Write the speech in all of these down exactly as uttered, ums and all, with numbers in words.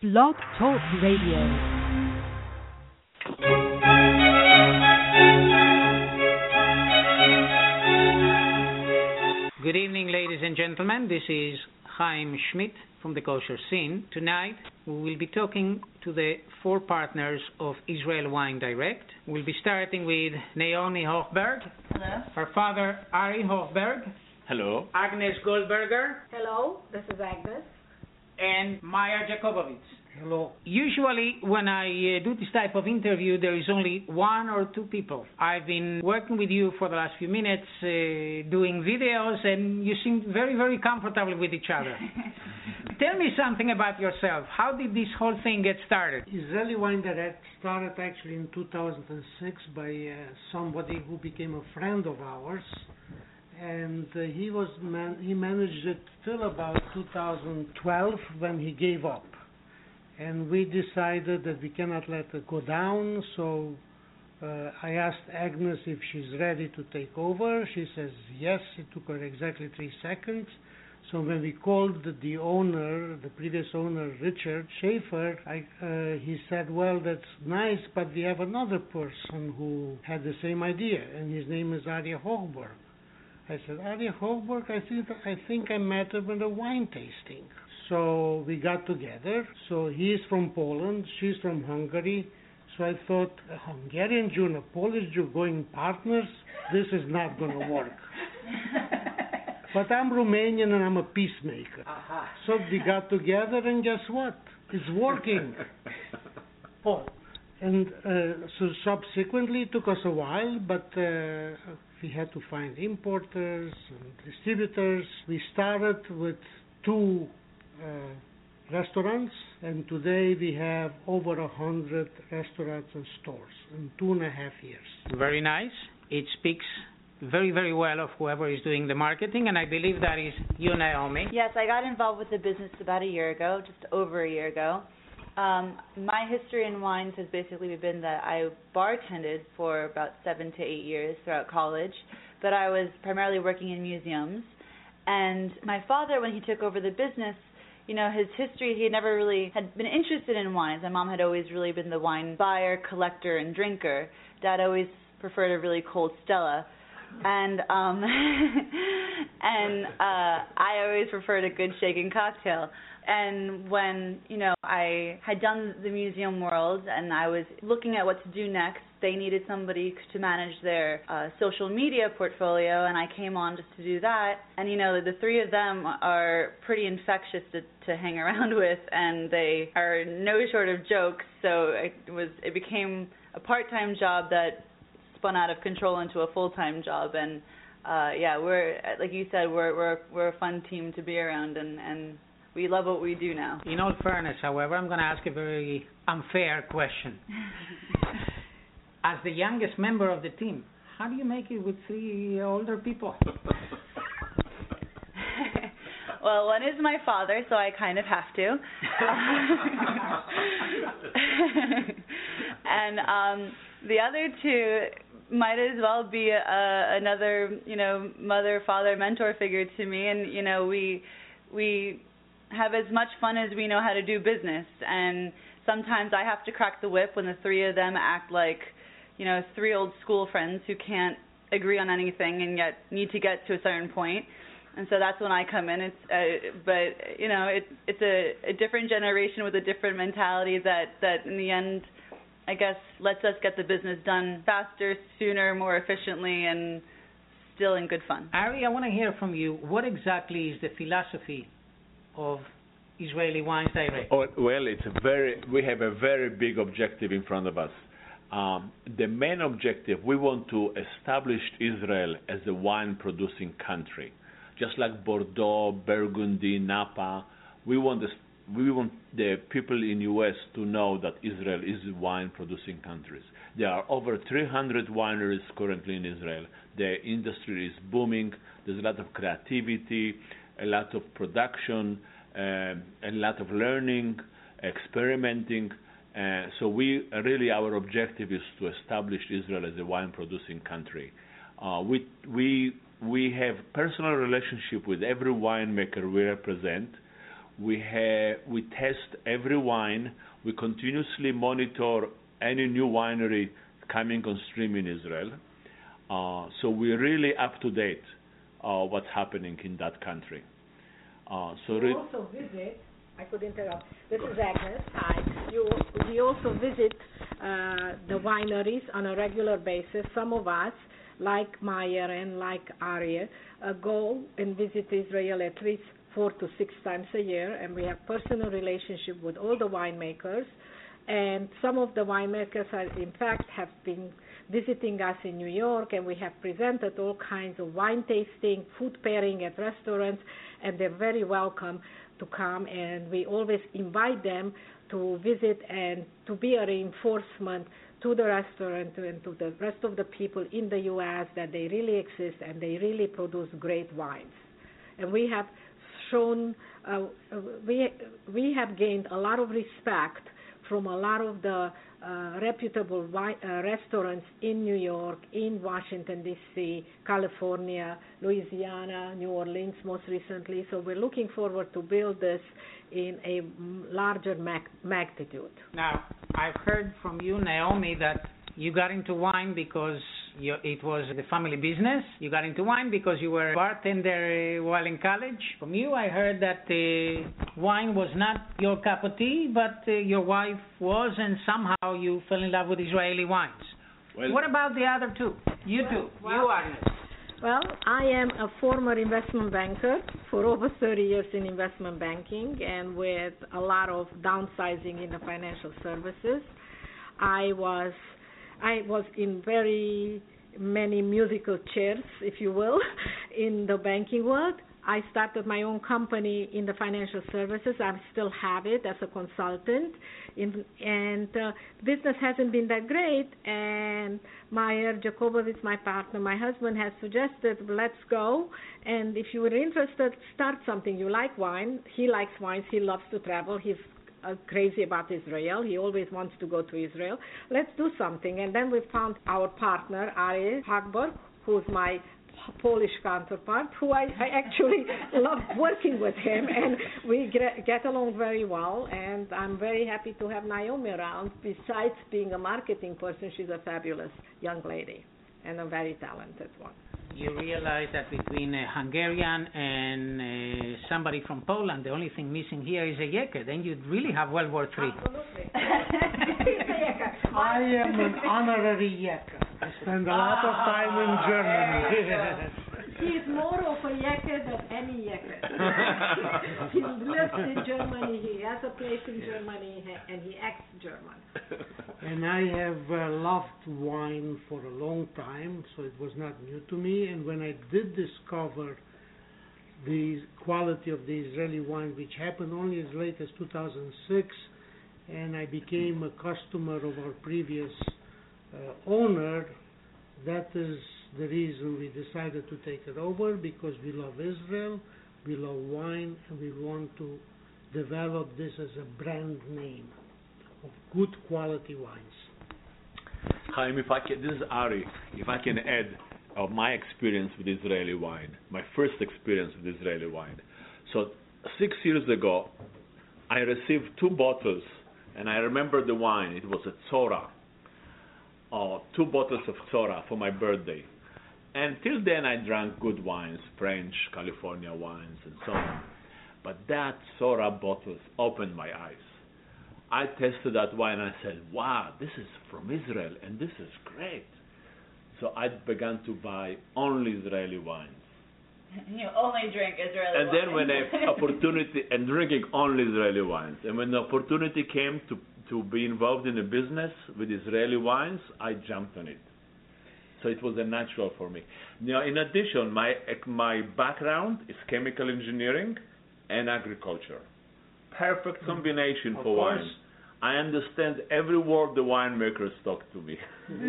Blog Talk Radio. Good evening, ladies and gentlemen. This is Chaim Schmidt from the Kosher Scene. Tonight, we will be talking to the four partners of Israel Wine Direct. We'll be starting with Naomi Hochberg. Hello. Her father, Ari Hochberg. Hello. Agnes Goldberger. Hello, this is Agnes. And Maya Jakobovits. Hello. Usually, when I uh, do this type of interview, there is only one or two people. I've been working with you for the last few minutes, uh, doing videos, and you seem very, very comfortable with each other. Tell me something about yourself. How did this whole thing get started? Israeli Wine Direct started actually in two thousand six by uh, somebody who became a friend of ours, and uh, he was man- he managed it till about two thousand twelve when he gave up. And we decided that we cannot let it go down, so uh, I asked Agnes if she's ready to take over. She says yes. It took her exactly three seconds. So when we called the, the owner, the previous owner, Richard Schaefer, I, uh, he said, well, that's nice, but we have another person who had the same idea, and his name is Aryeh Hochberg. I said, Aryeh Hochberg, I think, I think I met him at a wine tasting. So we got together. So he's from Poland, she's from Hungary. So I thought, a Hungarian Jew and a Polish Jew going partners, this is not going to work. But I'm Romanian and I'm a peacemaker. Uh-huh. So we got together and guess what? It's working. Oh, and uh, so subsequently it took us a while, but uh, we had to find importers and distributors. We started with two uh, restaurants, and today we have over a hundred restaurants and stores in two and a half years. Very nice. It speaks very, very well of whoever is doing the marketing, and I believe that is you, Naomi. Yes, I got involved with the business about a year ago, just over a year ago. Um, my history in wines has basically been that I bartended for about seven to eight years throughout college, but I was primarily working in museums. And my father, when he took over the business, you know, his history, he had never really had been interested in wines. My mom had always really been the wine buyer, collector, and drinker. Dad always preferred a really cold Stella. And um and uh I always preferred a good shaken cocktail. And when, you know, I had done the museum world and I was looking at what to do next, they needed somebody to manage their uh, social media portfolio, and I came on just to do that. And, you know, the three of them are pretty infectious to, to hang around with, and they are no short of jokes. So it was it became a part-time job that spun out of control into a full-time job. And, uh, yeah, we're, like you said, we're we're we're a fun team to be around, and, and we love what we do now. In all fairness, however, I'm going to ask a very unfair question. As the youngest member of the team, how do you make it with three older people? Well, one is my father, so I kind of have to. And um, the other two might as well be a, another, you know, mother, father, mentor figure to me. And, you know, we we have as much fun as we know how to do business. And sometimes I have to crack the whip when the three of them act like, you know, three old school friends who can't agree on anything and yet need to get to a certain point. And so that's when I come in. It's, uh, but you know, it's it's a, a different generation with a different mentality that, that in the end, I guess, lets us get the business done faster, sooner, more efficiently, and still in good fun. Ari, I want to hear from you. What exactly is the philosophy of Israeli Wines Direct? Oh, well, it's a very. We have a very big objective in front of us. Um, the main objective, we want to establish Israel as a wine-producing country. Just like Bordeaux, Burgundy, Napa, we want the, we want the people in U S to know that Israel is a wine-producing country. There are over three hundred wineries currently in Israel. The industry is booming. There's a lot of creativity, a lot of production, uh, a lot of learning, experimenting. Uh, so we really, our objective is to establish Israel as a wine-producing country. Uh, we we we have personal relationship with every winemaker we represent. We have we test every wine. We continuously monitor any new winery coming on stream in Israel. Uh, so we're really up to date uh, what's happening in that country. Uh, so you also visit. I could interrupt. This is Agnes. Hi. You, we also visit uh, the wineries on a regular basis. Some of us, like Meyer and like Aryeh, uh, go and visit Israel at least four to six times a year, and we have personal relationship with all the winemakers. And some of the winemakers, are, in fact, have been visiting us in New York, and we have presented all kinds of wine tasting, food pairing at restaurants, and they're very welcome to come, and we always invite them to visit and to be a reinforcement to the restaurant and to the rest of the people in the U S that they really exist and they really produce great wines. And we have shown, uh, we we have gained a lot of respect from a lot of the uh, reputable wine, uh, restaurants in New York, in Washington, D C, California, Louisiana, New Orleans most recently. So we're looking forward to build this in a larger mag- magnitude. Now, I've heard from you, Naomi, that you got into wine because you, it was the family business. You got into wine because you were a bartender uh, while in college. From you, I heard that uh, wine was not your cup of tea, but uh, your wife was, and somehow you fell in love with Israeli wines. Well, what about the other two? You well, two. Well, you, Agnes. Well, I am a former investment banker for over thirty years in investment banking, and with a lot of downsizing in the financial services. I was I was in very many musical chairs, if you will, in the banking world. I started my own company in the financial services. I still have it as a consultant, in, and uh, business hasn't been that great. And Meyer Jacobowitz, my partner, my husband, has suggested, let's go. And if you were interested, start something. You like wine. He likes wines. He loves to travel. He's uh, crazy about Israel. He always wants to go to Israel. Let's do something. And then we found our partner, Aryeh Hagberg, who's my Polish counterpart, who I, I actually love working with him, and we get, get along very well, and I'm very happy to have Naomi around. Besides being a marketing person, she's a fabulous young lady and a very talented one. You realize that between a Hungarian and uh, somebody from Poland, the only thing missing here is a Yecker. Then you'd really have World War Three. Absolutely. I am an honorary Yecker. I spend a lot of time in Germany. He is more of a Yecker than any Yecker. He lives in Germany, he has a place in Germany, and he acts German. And I have uh, loved wine for a long time, so it was not new to me. And when I did discover the quality of the Israeli wine, which happened only as late as two thousand six, and I became a customer of our previous uh, owner, that is the reason we decided to take it over, because we love Israel, we love wine, and we want to develop this as a brand name of good quality wines. Chaim, if I can, this is Ari. If I can add of my experience with Israeli wine, my first experience with Israeli wine. So six years ago, I received two bottles, and I remember the wine. It was a Tzora. Uh, two bottles of Tzora for my birthday. And till then I drank good wines, French, California wines, and so on. But that Tzora bottles opened my eyes. I tasted that wine and I said, wow, this is from Israel and this is great. So I began to buy only Israeli wines. You only drink Israeli and wines. And then when an opportunity, and drinking only Israeli wines, and when the opportunity came to to be involved in a business with Israeli wines, I jumped on it. So it was a natural for me. Now, in addition, my my background is chemical engineering and agriculture. Perfect combination of for course. wine. I understand every word the winemakers talk to me.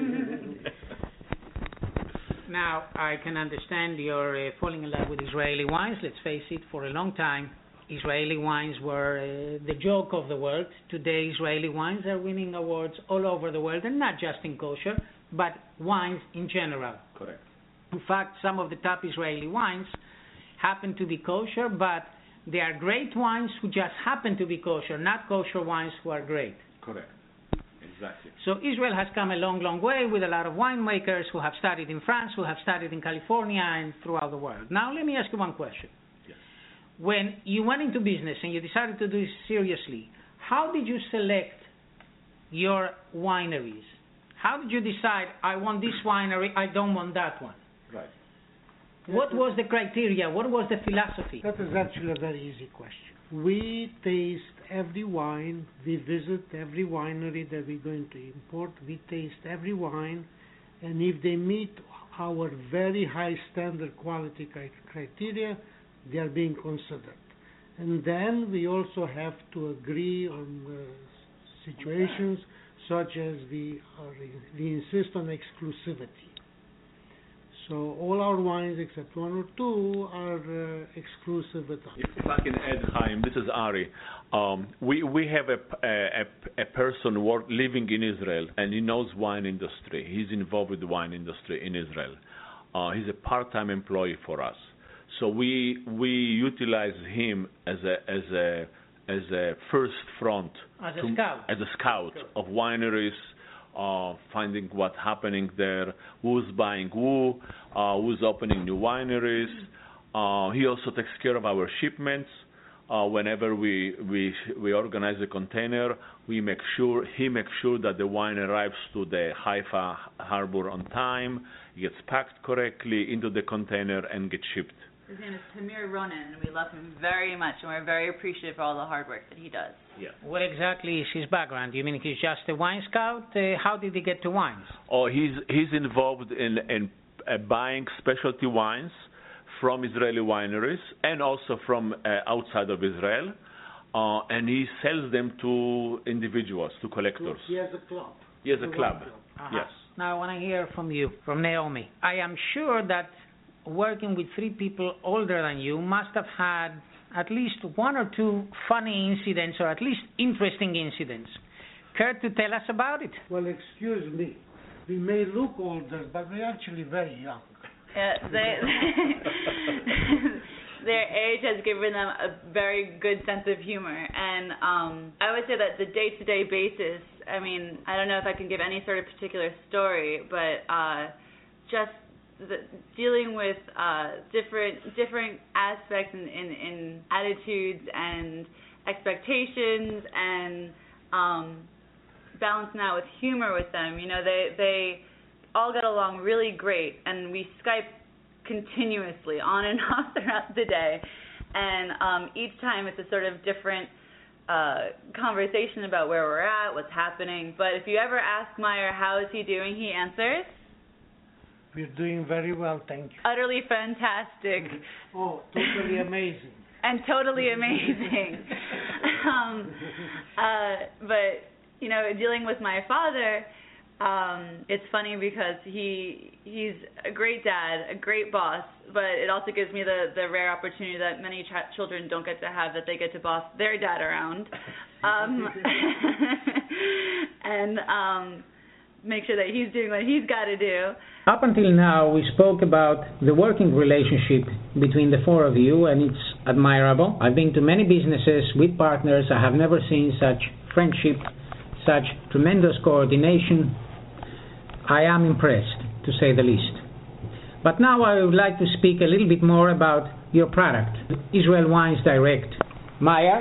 Now, I can understand you're uh, falling in love with Israeli wines. Let's face it, for a long time, Israeli wines were uh, the joke of the world. Today, Israeli wines are winning awards all over the world, and not just in kosher, but wines in general. Correct. In fact, some of the top Israeli wines happen to be kosher, but There are great wines who just happen to be kosher, not kosher wines who are great. Correct. Exactly. So Israel has come a long, long way with a lot of winemakers who have studied in France, who have studied in California and throughout the world. Now let me ask you one question. Yes. When you went into business and you decided to do this seriously, how did you select your wineries? How did you decide, I want this winery, I don't want that one? Right. What was the criteria? What was the philosophy? That is actually a very easy question. We taste every wine, we visit every winery that we're going to import, we taste every wine, and if they meet our very high standard quality cri- criteria, they are being considered. And then we also have to agree on uh, situations such as we, are, we insist on exclusivity. So all our wines except one or two are uh, exclusive with us. If I can add, Chaim, this is Ari. Um, we we have a a, a person work, living in Israel, and he knows wine industry. He's involved with the wine industry in Israel. Uh, he's a part-time employee for us. So we we utilize him as a as a as a first front As a to, scout. as a scout of wineries. Uh, finding what's happening there, who's buying who, uh, who's opening new wineries. Uh, he also takes care of our shipments. Uh, whenever we, we we organize a container, we make sure he makes sure that the wine arrives to the Haifa harbor on time, gets packed correctly into the container, and gets shipped. His name is Tamir Ronen, and we love him very much, and we're very appreciative for all the hard work that he does. Yeah. What exactly is his background? You mean he's just a wine scout? Uh, how did he get to wines? Oh, he's he's involved in in uh, buying specialty wines from Israeli wineries and also from uh, outside of Israel, uh, and he sells them to individuals, to collectors. He has a club. He has a The club. wine club. Uh-huh. Yes. Now I want to hear from you, from Naomi. I am sure that working with three people older than you must have had at least one or two funny incidents or at least interesting incidents. Care to tell us about it? Well, excuse me. We may look older, but we're actually very young. Yeah, they, their age has given them a very good sense of humor, and um, I would say that the day-to-day basis, I mean, I don't know if I can give any sort of particular story, but uh, just the, dealing with uh, different different aspects in, in, in attitudes and expectations, and um, balancing out with humor with them. You know, they they all get along really great, and we Skype continuously on and off throughout the day, and um, each time it's a sort of different uh, conversation about where we're at, what's happening. But if you ever ask Meyer how is he doing, he answers, We're doing very well, thank you. utterly fantastic. Oh, totally amazing. And totally amazing. um, uh, but, you know, dealing with my father, um, it's funny because he he's a great dad, a great boss, but it also gives me the, the rare opportunity that many ch- children don't get to have, that they get to boss their dad around. Um, and um, make sure that he's doing what he's got to do. Up until now, we spoke about the working relationship between the four of you, and it's admirable. I've been to many businesses with partners. I have never seen such friendship, such tremendous coordination. I am impressed, to say the least. But now I would like to speak a little bit more about your product, Israel Wines Direct. Maya?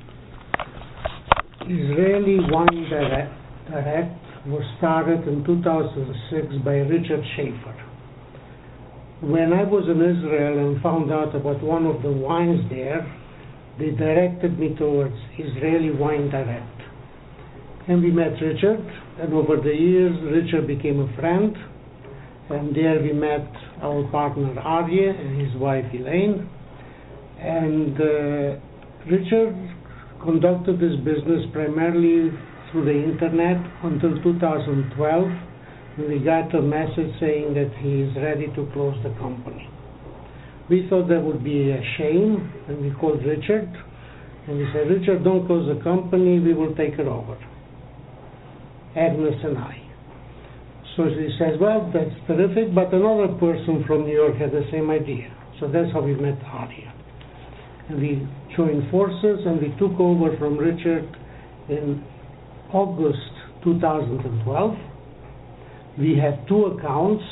Israeli Wine Direct, Direct was started in two thousand six by Richard Schaefer. When I was in Israel and found out about one of the wines there, they directed me towards Israeli Wine Direct. And we met Richard, and over the years Richard became a friend, and there we met our partner Aryeh and his wife Elaine. And uh, Richard conducted this business primarily through the internet until two thousand twelve, when we got a message saying that he is ready to close the company. We thought that would be a shame, and we called Richard, and we said, Richard, don't close the company, we will take it over. Agnes and I. So he says, well, that's terrific, but another person from New York had the same idea. So that's how we met Aryeh. and we joined forces, and we took over from Richard in August two thousand twelve. We have two accounts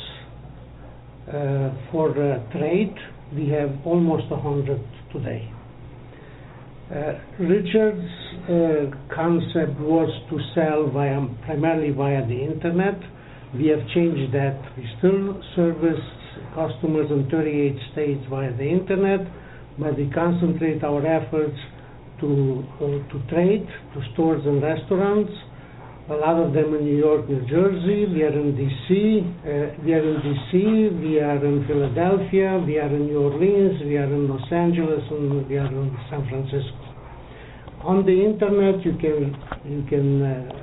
uh, for uh, trade. We have almost a hundred today. Uh, Richard's uh, concept was to sell via, primarily via the internet. We have changed that. We still service customers in thirty-eight states via the internet, but we concentrate our efforts to uh, to trade, to stores and restaurants. A lot of them in New York, New Jersey. We are in D C. Uh, we are in D C. We are in Philadelphia. We are in New Orleans. We are in Los Angeles, and we are in San Francisco. On the internet, you can you can uh,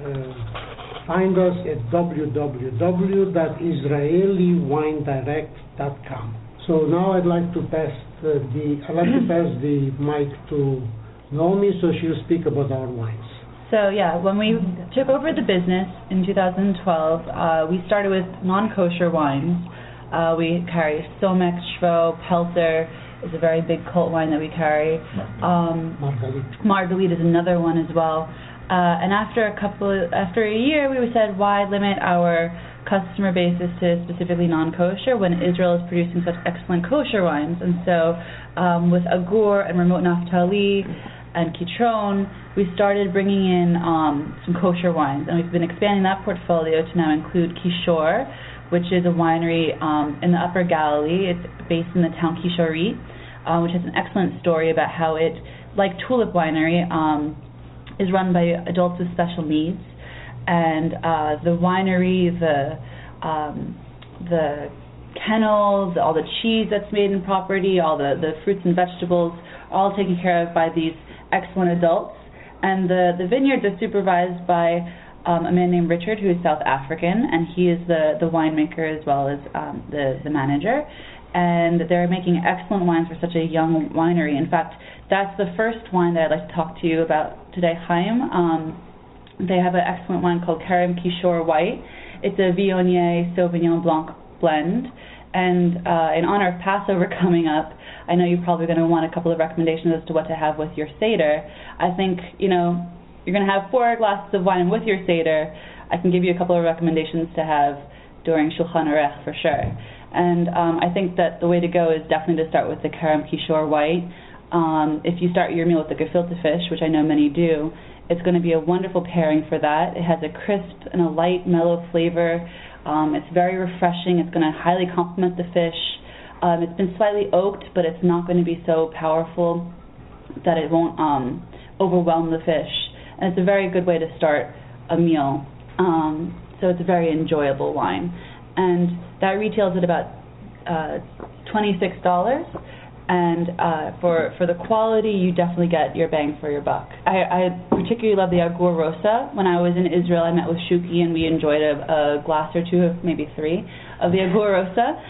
uh, find us at w w w dot israeli wine direct dot com. So now I'd like to pass uh, the I'd like to pass the mic to Naomi, so she'll speak about our wines. So yeah, when we took over the business in two thousand twelve, uh, we started with non-kosher wines. Uh, we carry Somek, Shvo, Pelter is a very big cult wine that we carry. Um, Margalit. Margalit is another one as well. Uh, and after a couple, of, after a year, we said, why limit our customer basis to specifically non-kosher when Israel is producing such excellent kosher wines? And so, um, with Agur and Ramot Naftali and Kitron, we started bringing in um, some kosher wines, and we've been expanding that portfolio to now include Kishor, which is a winery um, in the Upper Galilee. It's based in the town Kishorit, uh, which has an excellent story about how it, like Tulip Winery, um, is run by adults with special needs, and uh, the winery, the um, the kennels, all the cheese that's made in property, all the, the fruits and vegetables, all taken care of by these excellent adults. And the, the vineyards are supervised by um, a man named Richard, who is South African, and he is the, the winemaker as well as um, the, the manager. And they're making excellent wines for such a young winery. In fact, that's the first wine that I'd like to talk to you about today, Chaim. Um, they have an excellent wine called Kerem Kishor White. It's a Viognier Sauvignon Blanc blend. And uh, in honor of Passover coming up, I know you're probably going to want a couple of recommendations as to what to have with your Seder. I think, you know, you're going to have four glasses of wine with your Seder. I can give you a couple of recommendations to have during Shulchan Aruch for sure. And um, I think that the way to go is definitely to start with the Kerem Kishor White. Um, if you start your meal with the gefilte fish, which I know many do, it's going to be a wonderful pairing for that. It has a crisp and a light, mellow flavor. Um, it's very refreshing. It's going to highly complement the fish. Um, it's been slightly oaked, but it's not going to be so powerful that it won't um, overwhelm the fish. And it's a very good way to start a meal. Um, so it's a very enjoyable wine. And that retails at about uh, twenty-six dollars. And uh, for for the quality, you definitely get your bang for your buck. I, I particularly love the Agur Rosa. When I was in Israel, I met with Shuki, and we enjoyed a, a glass or two, of maybe three, of the Agur Rosa.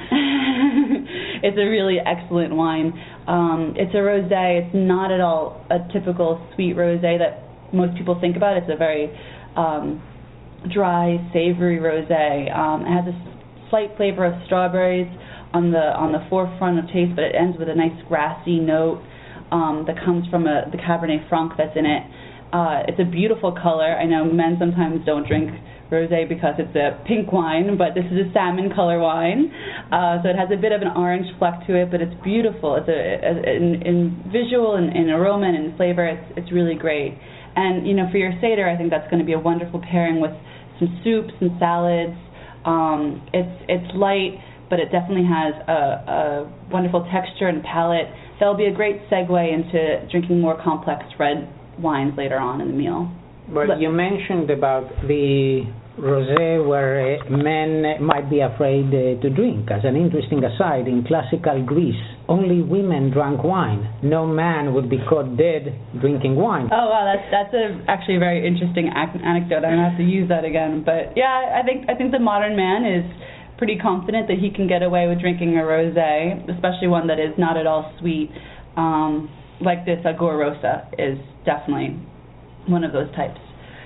It's a really excellent wine. Um, it's a rosé. It's not at all a typical sweet rosé that most people think about. It's a very um, dry, savory rosé. Um, it has a slight flavor of strawberries on the on the forefront of taste, but it ends with a nice grassy note um, that comes from a, the Cabernet Franc that's in it. Uh, it's a beautiful color. I know men sometimes don't drink rosé because it's a pink wine, but this is a salmon color wine, uh, so it has a bit of an orange fleck to it, but it's beautiful. It's a, a in, in visual and in aroma and in flavor, it's it's really great. And you know, for your Seder, I think that's going to be a wonderful pairing with some soups and salads. Um, it's it's light, but it definitely has a, a wonderful texture and palate. That'll be a great segue into drinking more complex red wines later on in the meal. But Let you mentioned about the rosé where uh, men might be afraid uh, to drink. As an interesting aside, in classical Greece, only women drank wine. No man would be caught dead drinking wine. Oh wow, that's that's a, actually a very interesting ac- anecdote. I'm gonna have to use that again. But yeah, I think I think the modern man is pretty confident that he can get away with drinking a rosé, especially one that is not at all sweet, um, like this Agur Rosa is definitely one of those types.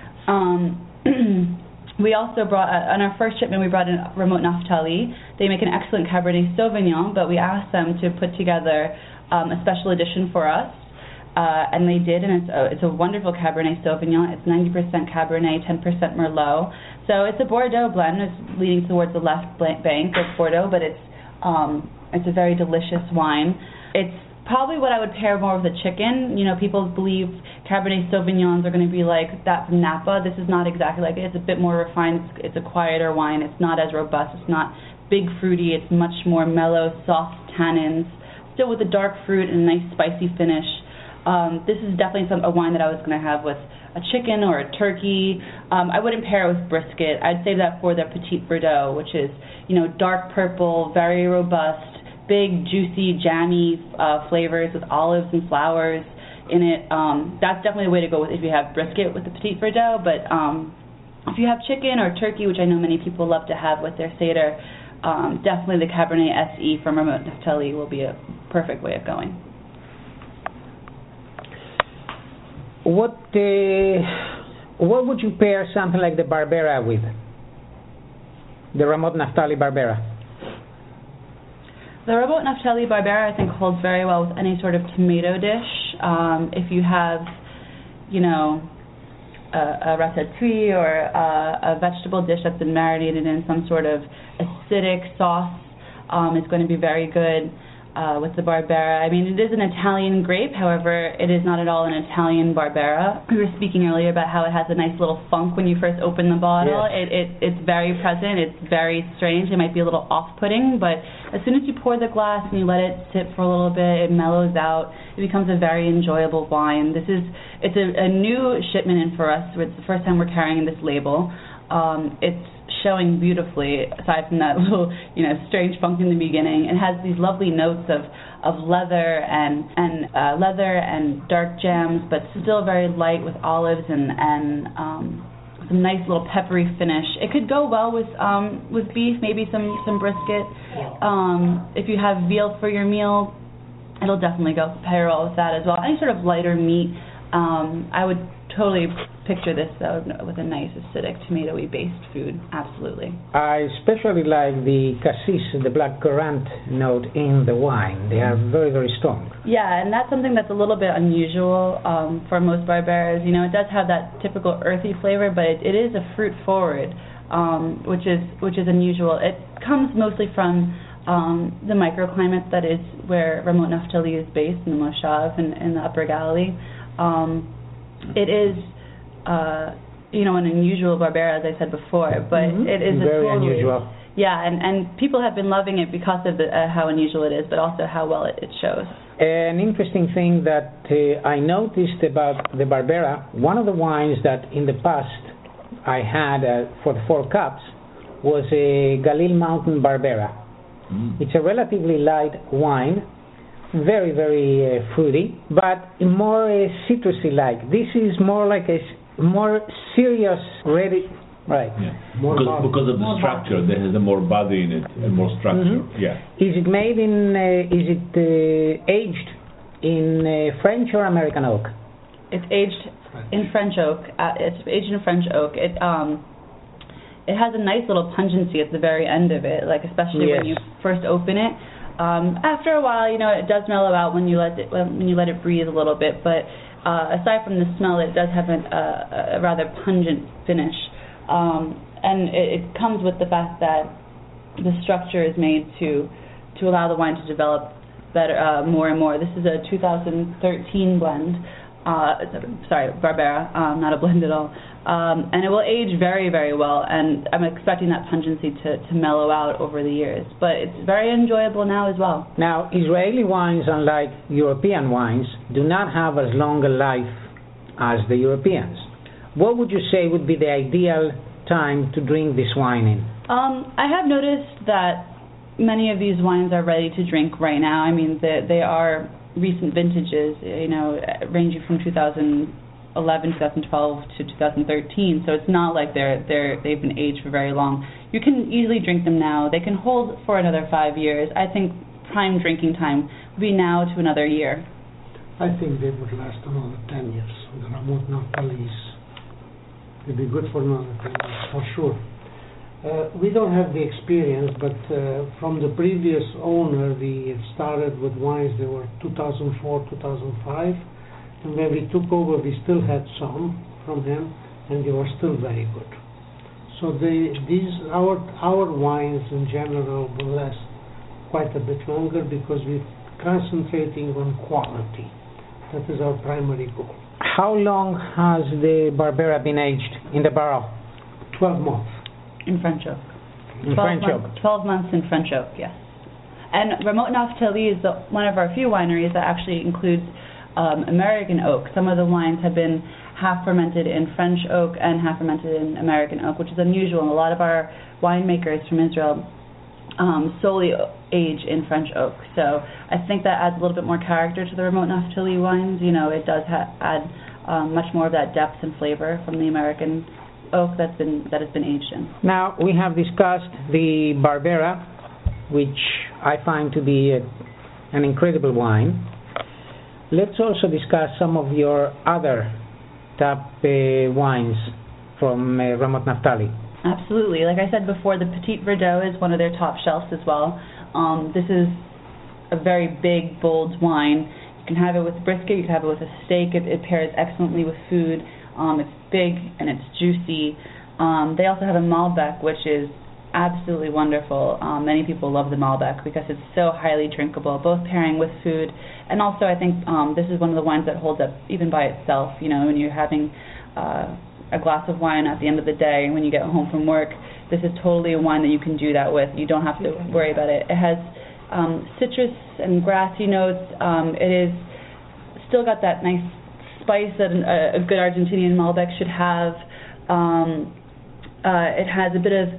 Um, we also brought, uh, on our first shipment, we brought in Ramot Naftali. They make an excellent Cabernet Sauvignon, but we asked them to put together um, a special edition for us. uh, and they did, and it's a, it's a wonderful Cabernet Sauvignon. It's ninety percent Cabernet, ten percent Merlot. So it's a Bordeaux blend. It's leaning towards the left bank of Bordeaux, but it's um, it's a very delicious wine. It's probably what I would pair more with a chicken. You know, people believe Cabernet Sauvignons are going to be like that from Napa. This is not exactly like it. It's a bit more refined. It's, it's a quieter wine. It's not as robust. It's not big fruity. It's much more mellow, soft tannins, still with a dark fruit and a nice spicy finish. Um, this is definitely some, a wine that I was going to have with a chicken or a turkey. Um, I wouldn't pair it with brisket. I'd save that for the Petit Verdot, which is, you know, dark purple, very robust, big, juicy, jammy uh, flavors with olives and flowers in it. Um, that's definitely the way to go with if you have brisket with the Petit Verdot. But um, if you have chicken or turkey, which I know many people love to have with their Seder, um, definitely the Cabernet S E from Ramot Naftali will be a perfect way of going. What uh, what would you pair something like the Barbera with? The Ramot Naftali Barbera. The Ramot Naftali Barbera, I think, holds very well with any sort of tomato dish. Um, if you have, you know, a, a ratatouille or a, a vegetable dish that's been marinated in some sort of acidic sauce, um, is going to be very good. Uh, with the Barbera. I mean, it is an Italian grape, however, it is not at all an Italian Barbera. We were speaking earlier about how it has a nice little funk when you first open the bottle. Yes. It, it It's very present, it's very strange, it might be a little off-putting, but as soon as you pour the glass and you let it sit for a little bit, it mellows out, it becomes a very enjoyable wine. This is, it's a, a new shipment in for us. It's the first time we're carrying this label. Um, it's showing beautifully, aside from that little, you know, strange funk in the beginning. It has these lovely notes of, of leather and and uh, leather and dark jams, but still very light with olives and and um, some nice little peppery finish. It could go well with um, with beef, maybe some some brisket. Um, if you have veal for your meal, it'll definitely go pair well with that as well. Any sort of lighter meat. Um, I would totally picture this though with a nice acidic tomatoey based food. Absolutely. I especially like the cassis, the black currant note in the wine. They are very, very strong. Yeah, and that's something that's a little bit unusual um, for most Barberas. You know, it does have that typical earthy flavor, but it, it is a fruit forward, um, which is which is unusual. It comes mostly from um, the microclimate that is where Ramot Naftali is based, in the Moshav and in the Upper Galilee. Um, it is, uh, you know, an unusual Barbera, as I said before, but mm-hmm. it is very a totally, unusual. Yeah, and, and people have been loving it because of the, uh, how unusual it is, but also how well it, it shows. An interesting thing that uh, I noticed about the Barbera, one of the wines that in the past I had uh, for the four cups was a Galil Mountain Barbera. Mm. It's a relatively light wine, very, very uh, fruity, but more uh, citrusy-like. This is more like a s- more serious, ready, right? Yeah. More because, because of the more structure, body. There has a more body in it and more structure. Mm-hmm. Yeah. Is it made in? Uh, is it uh, aged in uh, French or American oak? It's aged in French oak. Uh, it's aged in French oak. It um. It has a nice little pungency at the very end of it, like especially yes. when you first open it. Um, after a while, you know, it does mellow out when you let it when you let it breathe a little bit. But uh, aside from the smell, it does have an, uh, a rather pungent finish, um, and it, it comes with the fact that the structure is made to to allow the wine to develop better, uh, more and more. This is a two thousand thirteen blend. Uh, sorry, Barbera, um, not a blend at all. Um, and it will age very, very well, and I'm expecting that pungency to, to mellow out over the years. But it's very enjoyable now as well. Now, Israeli wines, unlike European wines, do not have as long a life as the Europeans. What would you say would be the ideal time to drink this wine in? Um, I have noticed that many of these wines are ready to drink right now. I mean, they, they are recent vintages, you know, ranging from two thousand eleven, two thousand twelve to two thousand thirteen, so it's not like they're they're they've been aged for very long. You can easily drink them now. They can hold for another five years. I think prime drinking time would be now to another year. I think they would last another ten years. The Ramot Naftalis would be good for another ten years, for sure. Uh, we don't have the experience, but uh, from the previous owner, we started with wines that were two thousand four, two thousand five. And when we took over, we still had some from him, and they were still very good. So they, these our our wines in general will last quite a bit longer because we're concentrating on quality. That is our primary goal. How long has the Barbera been aged in the barrel? Twelve months. In French oak. In twelve French months, oak. twelve months in French oak, yes. And Ramot Naftali is the, one of our few wineries that actually includes um, American oak. Some of the wines have been half fermented in French oak and half fermented in American oak, which is unusual. And a lot of our winemakers from Israel um, solely age in French oak. So I think that adds a little bit more character to the Ramot Naftali wines. You know, it does ha- add um, much more of that depth and flavor from the American oak that's been that has been aged in. Now, we have discussed the Barbera, which I find to be a, an incredible wine. Let's also discuss some of your other top uh, wines from uh, Ramot Naftali. Absolutely. Like I said before, the Petit Verdot is one of their top shelves as well. Um, this is a very big, bold wine. You can have it with brisket, you can have it with a steak. It, it pairs excellently with food. Um, it's big and it's juicy. Um, they also have a Malbec, which is absolutely wonderful. Um, many people love the Malbec because it's so highly drinkable, both pairing with food. And also, I think um, this is one of the wines that holds up even by itself. You know, when you're having uh, a glass of wine at the end of the day, when you get home from work, this is totally a wine that you can do that with. You don't have to worry about it. It has um, citrus and grassy notes. Um, it is still got that nice spice that a, a good Argentinian Malbec should have. Um, uh, it has a bit of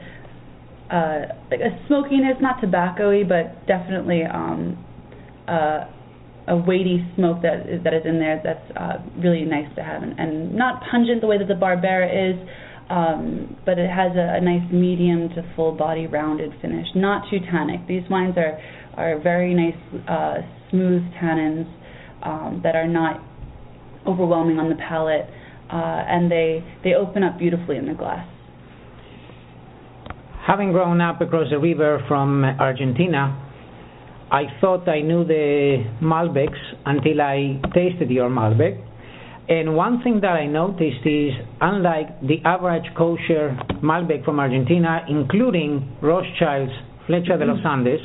uh, like a smokiness, not tobacco-y, but definitely um, uh, a weighty smoke that is, that is in there that's uh, really nice to have, and, and not pungent the way that the Barbera is, um, but it has a, a nice medium to full body rounded finish, not too tannic. These wines are, are very nice, uh, smooth tannins um, that are not overwhelming on the palate, uh, and they, they open up beautifully in the glass. Having grown up across the river from Argentina, I thought I knew the Malbecs until I tasted your Malbec. And one thing that I noticed is, unlike the average kosher Malbec from Argentina, including Rothschild's Flecha de los Andes,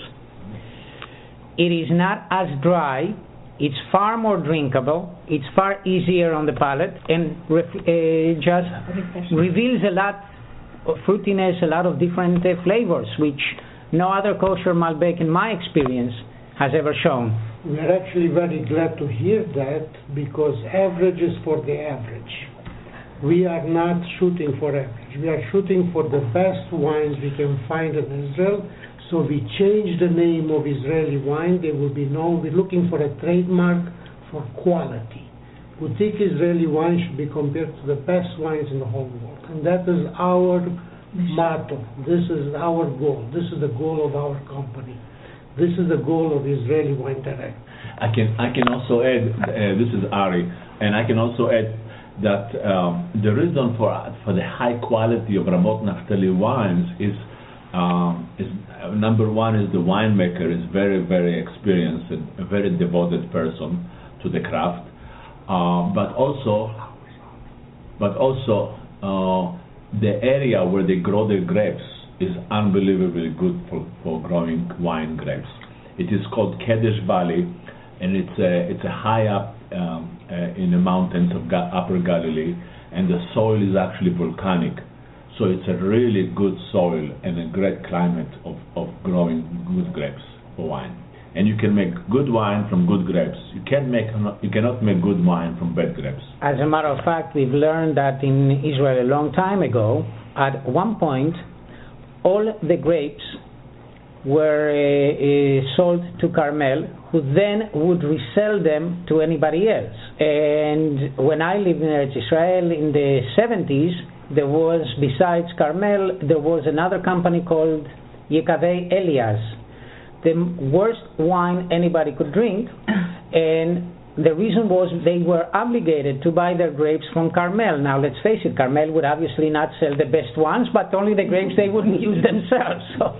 it is not as dry. It's far more drinkable. It's far easier on the palate, and ref, uh, just reveals a lot of fruitiness, a lot of different uh, flavors, which no other kosher Malbec, in my experience, has ever shown. We are actually very glad to hear that, because average is for the average. We are not shooting for average. We are shooting for the best wines we can find in Israel. So we changed the name of Israeli wine. They will be known. We're looking for a trademark for quality. Boutique Israeli wine should be compared to the best wines in the whole world. And that is our motto. This is our goal. This is the goal of our company. This is the goal of Israeli Wine Direct. I can I can also add, uh, this is Ari, and I can also add that um, the reason for for the high quality of Ramot Naftali wines is um, is uh, number one is the winemaker is very very experienced and a very devoted person to the craft, uh, but also but also uh, the area where they grow their grapes is unbelievably good for, for growing wine grapes. It is called Kadesh Valley, and it's a, it's a high up um, uh, in the mountains of Ga- Upper Galilee, and the soil is actually volcanic. So it's a really good soil and a great climate of, of growing good grapes for wine. And you can make good wine from good grapes. You can't make you cannot make good wine from bad grapes. As a matter of fact, we've learned that in Israel a long time ago, at one point, all the grapes were uh, uh, sold to Carmel, who then would resell them to anybody else. And when I lived in Eretz Israel in the seventies, there was, besides Carmel, there was another company called Yekaveh Elias, the worst wine anybody could drink, and the reason was they were obligated to buy their grapes from Carmel. Now, let's face it, Carmel would obviously not sell the best ones, but only the grapes they wouldn't use themselves. So,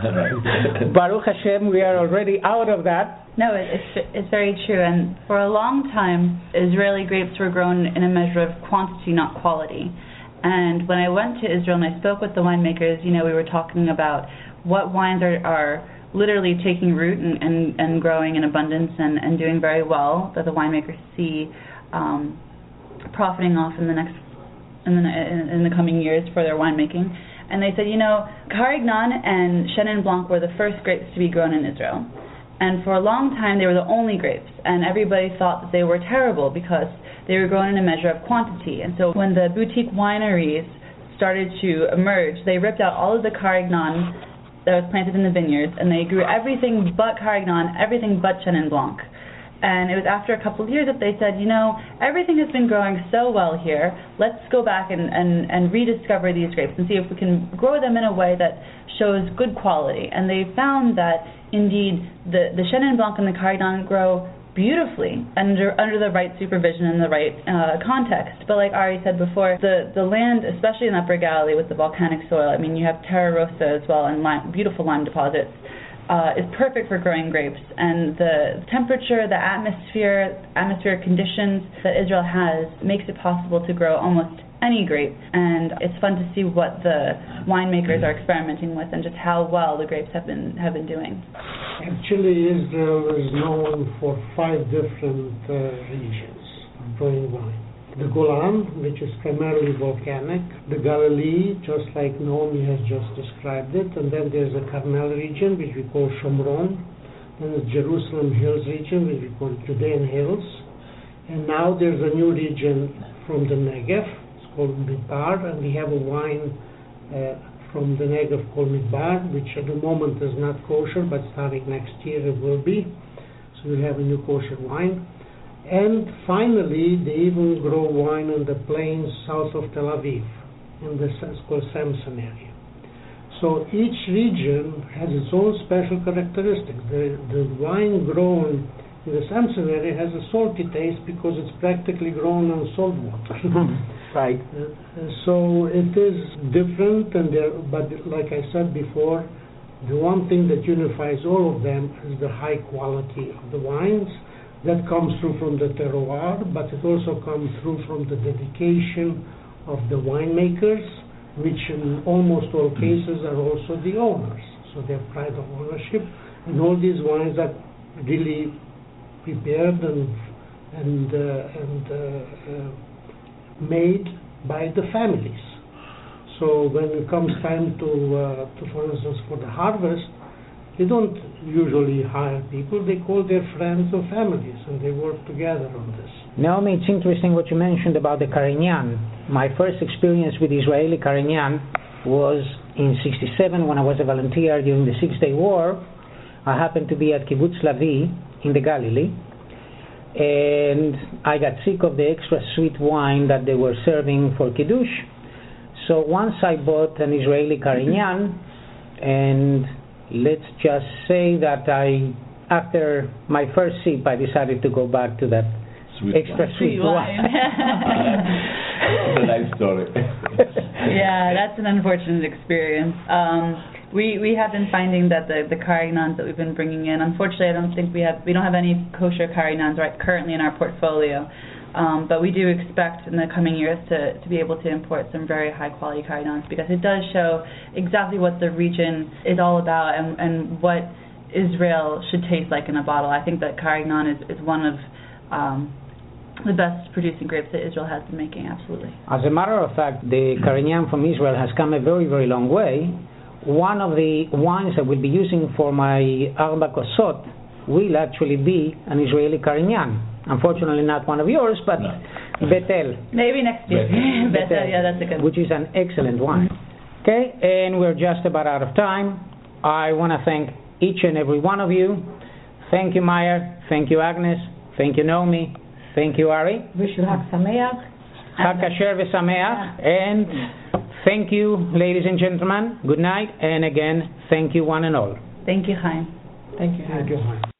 Baruch Hashem, we are already out of that. No, it, it's, it's very true. And for a long time, Israeli grapes were grown in a measure of quantity, not quality. And when I went to Israel and I spoke with the winemakers, you know, we were talking about what wines are, are literally taking root and, and, and growing in abundance and, and doing very well, that the winemakers see um, profiting off in the next in the, in, in the coming years for their winemaking. And they said, you know, Carignan and Chenin Blanc were the first grapes to be grown in Israel. And for a long time, they were the only grapes, and everybody thought that they were terrible because they were grown in a measure of quantity. And so when the boutique wineries started to emerge, they ripped out all of the Carignan that was planted in the vineyards, and they grew everything but Carignan, everything but Chenin Blanc. And it was after a couple of years that they said, you know, everything has been growing so well here, let's go back and, and, and rediscover these grapes and see if we can grow them in a way that shows good quality. And they found that, indeed, the, the Chenin Blanc and the Carignan grow beautifully under under the right supervision and the right uh, context. But like Ari said before, the, the land, especially in Upper Galilee with the volcanic soil, I mean, you have Terra Rossa as well and lime, beautiful lime deposits, uh, is perfect for growing grapes. And the temperature, the atmosphere, atmospheric conditions that Israel has makes it possible to grow almost any grape. And it's fun to see what the winemakers are experimenting with and just how well the grapes have been have been doing. Actually, Israel is known for five different uh, regions of growing wine. The Golan, which is primarily volcanic, the Galilee, just like Naomi has just described it, and then there's the Carmel region, which we call Shomron, then the Jerusalem Hills region, which we call Judean Hills, and now there's a new region from the Negev, it's called Midbar, and we have a wine uh, from the Negev called Midbar, which at the moment is not kosher, but starting next year it will be. So we'll have a new kosher wine. And finally, they even grow wine in the plains south of Tel Aviv, in the it's called Samson area. So each region has its own special characteristics. The, the wine grown in the Samson area has a salty taste because it's practically grown on salt water. Right. Uh, so it is different, and there, but like I said before, the one thing that unifies all of them is the high quality of the wines. That comes through from the terroir, but it also comes through from the dedication of the winemakers, which in almost all cases are also the owners. So they have pride of ownership, and all these wines are really prepared and and uh, and uh, uh, made by the families. So when it comes time to, uh, to, for instance, for the harvest, they don't usually hire people. They call their friends or families, and they work together on this. Naomi, it's interesting what you mentioned about the Carignan. My first experience with Israeli Carignan was in sixty-seven when I was a volunteer during the Six-Day War. I happened to be at Kibbutz Lavi in the Galilee, and I got sick of the extra sweet wine that they were serving for Kiddush. So once I bought an Israeli Carignan, and let's just say that I, after my first sip, I decided to go back to that Sweet extra wine. sweet wine. It's a nice story. Yeah, that's an unfortunate experience. Um, we we have been finding that the the Carignans that we've been bringing in, unfortunately, I don't think we have we don't have any kosher Carignans right currently in our portfolio. Um, but we do expect in the coming years to, to be able to import some very high-quality Carignans, because it does show exactly what the region is all about and, and what Israel should taste like in a bottle. I think that Carignan is, is one of um, the best producing grapes that Israel has been making, absolutely. As a matter of fact, the Carignan from Israel has come a very, very long way. One of the wines that we'll be using for my Arba Kosot will actually be an Israeli Carignan. Unfortunately, not one of yours, but no. Betel. Maybe next year. Betel, Betel, yeah, that's a good one. Which is an excellent wine. Okay, and we're just about out of time. I want to thank each and every one of you. Thank you, Maya. Thank you, Agnes. Thank you, Naomi. Thank you, Ari. Wish you Hag Sameach. Hag Kasher v'Sameach. And thank you, ladies and gentlemen. Good night. And again, thank you, one and all. Thank you, Chaim. Thank you, Thank you, Chaim.